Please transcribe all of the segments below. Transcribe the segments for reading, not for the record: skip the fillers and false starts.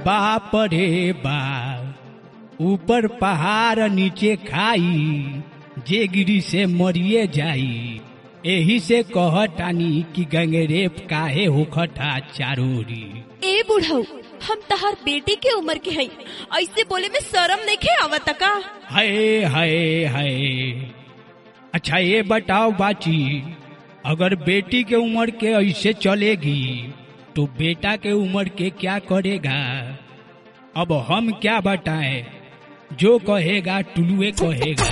बाप रे बाप, ऊपर पहाड़ नीचे खाई, जे गिरी से मरिए जाई। एही से कहतानी कि गंगरेप काहे होखता चारोरी। ए बुढ़ऊ, हम तहार बेटी के उम्र के हई, ऐसे बोले में शर्म नइखे आवत का? हाय हाय हाय। अच्छा ये बताओ बाची, अगर बेटी के उम्र के ऐसे चलेगी तो बेटा के उम्र के क्या करेगा? अब हम क्या बताएं, जो कहेगा टुलुए कहेगा।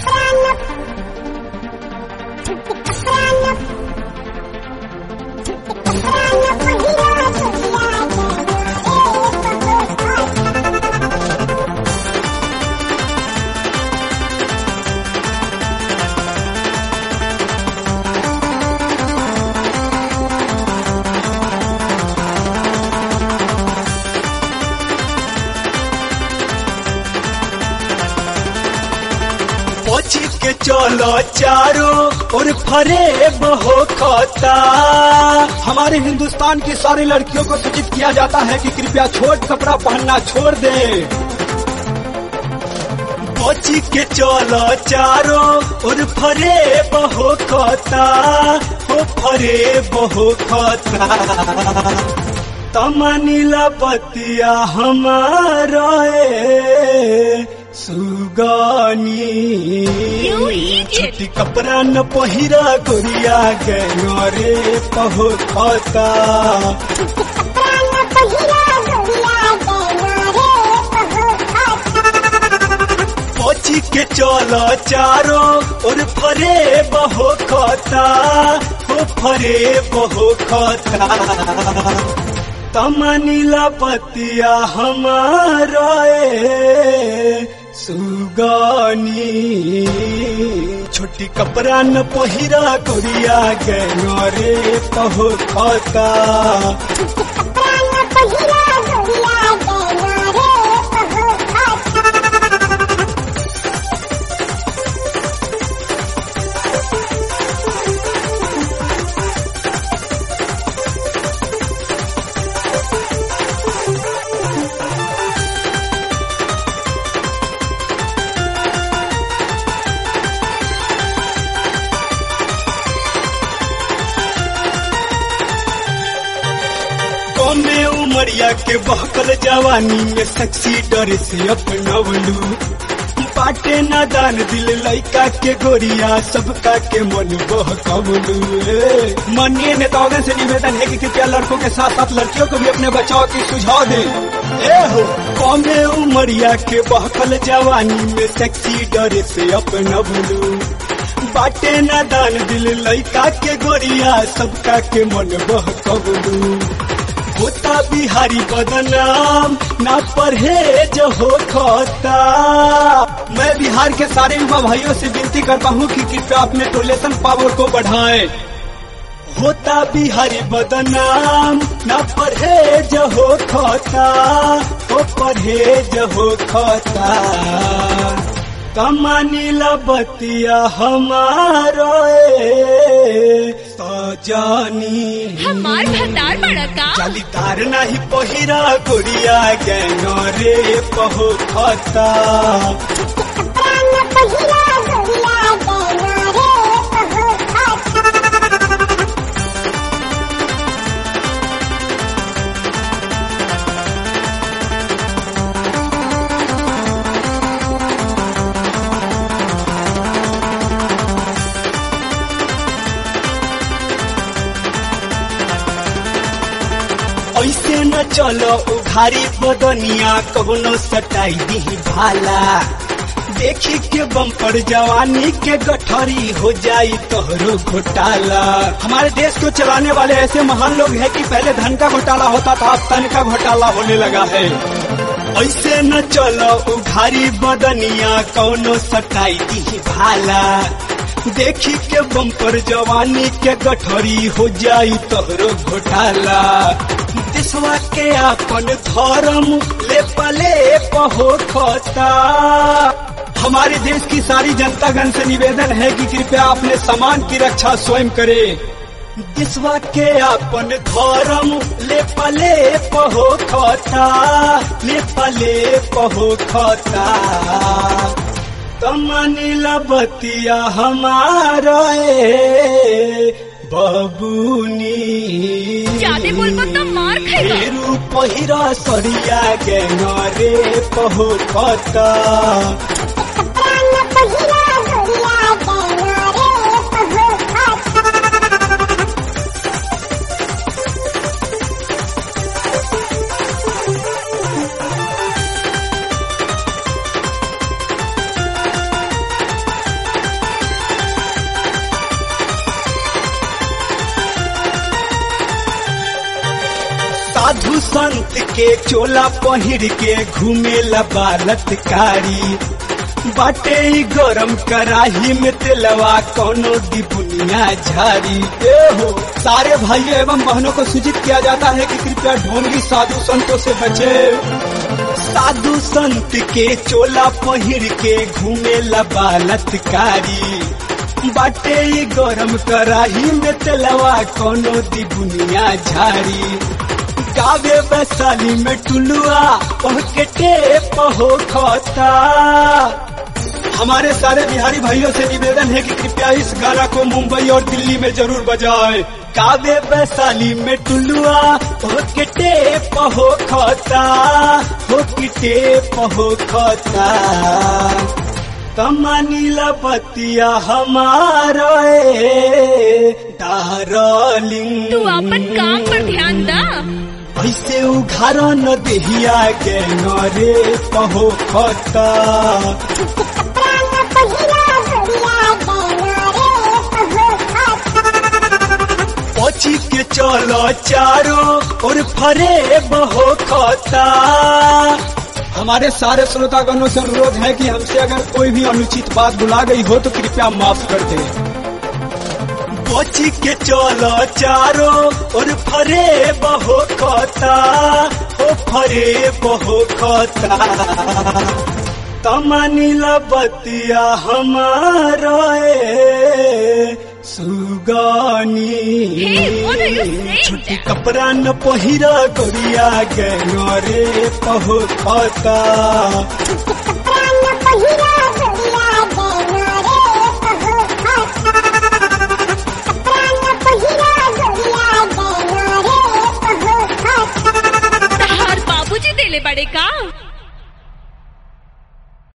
के चलो चारों और फरेब हो खाता। हमारे हिंदुस्तान की सारी लड़कियों को सूचित किया जाता है कि कृपया छोट कपड़ा पहनना छोड़ दें। बची के चलो चारों और फरेब हो खाता, हो फरेब हो खाता। तमनीला बतिया हमारा सुगानी, छोटी कपड़ा न पहिरा गोरिया गयो रे पहो खाता। पची के चलो चारों और फरे बहो खाता, हो फरे बहो खाता। तमनीला पतिया हमारा सुगानी, छोटी कपड़ा न पहिरा गोरिया गयो रे पहो खाता। उमरिया के बहकल जवानी में सेक्सी डर से अपनवलू, बाटे नादान दिल लइका के गोरिया सबका के मन बहकवलू। माननीय नेताओं से निवेदन है कि कृपया लड़कों के साथ साथ लड़कियों को भी अपने बचाव की सुझाव दें। हो कौमे उमरिया के बहकल जवानी में सेक्सी डर से अपनवलू, बाटे नादान दिल लइका के गोरिया सबका के मन बहकवलू। होता बिहारी बदनाम ना परहेज हो खाता। मैं बिहार के सारे युवा भाइयों से विनती करता हूँ कि कृपया अपने टॉयलेशन पावर को बढ़ाएं। होता बिहारी बदनाम ना परहेज हो खाता, हो परहेज हो खाता। तमनीला बतिया हमारा सजानी, हमार भतार बड़ा का जालीदार नहीं पहिरा गोरिया गयो रे पहो खाता। ऐसे न चलो उघारी बदनिया कौनो सटाई दी भाला। देखी के बम्पर जवानी के गठरी हो जाई तोहरो घोटाला। हमारे देश को चलाने वाले ऐसे महान लोग हैं कि पहले धन का घोटाला होता था, अब तन का घोटाला होने लगा है। ऐसे न चलो उघारी बदनिया कौनो सटाई दी भाला। देखी के बम्पर जवानी के गठरी हो जाई तोहरो घोटाला। देशवा के अपन धर्म ले पले पहो खाता। हमारे देश की सारी जनतागण से निवेदन है कि कृपया अपने सामान की रक्षा स्वयं करें। दिसवा के अपन धर्म ले पले पहो खता ले पले पहो खता तमनील बतिया हमारा बबूनी ज्यादा बोलबो तो मार खाएगा। फेरू पहिरा सरिया के नरे पहो खता साधु संत के चोला पहिर के घूमेला बालतकारी बाटे गरम कराही में तेलवा कोनो डिपुनिया झारी। हो सारे भाइयों एवं बहनों को सूचित किया जाता है कि कृपया ढोंगी साधु संतों से बचे। साधु संत के चोला पहिर के घूमेला बालतकारी बाटे गरम कराही में तेलवा कोनो डिपुनिया झारी। गावे वैशाली में टुलुआ पहके टेप हो खता। हमारे सारे बिहारी भाइयों से निवेदन है कि कृपया इस गाना को मुंबई और दिल्ली में जरूर बजाएं। गावे वैशाली में टुलुआ पहके टेप हो खता हो कि टेप हो खता तमनील बतिया हमारा डार्लिंग तू अपन काम पर ध्यान दा। ऐसे उघार न देहिया के नरे पहो खता पची के चलो चारों और फरे बहो खता। हमारे सारे श्रोतागणों से अनुरोध है कि हमसे अगर कोई भी अनुचित बात बुला गई हो तो कृपया माफ कर दें। पची के चलो चारों और फरे बहो खता ओ फरे बहो खता तमनील बतिया हमारा सुगानी छोटी कपड़ा न पहिरा गोरिया गए रे पहो खता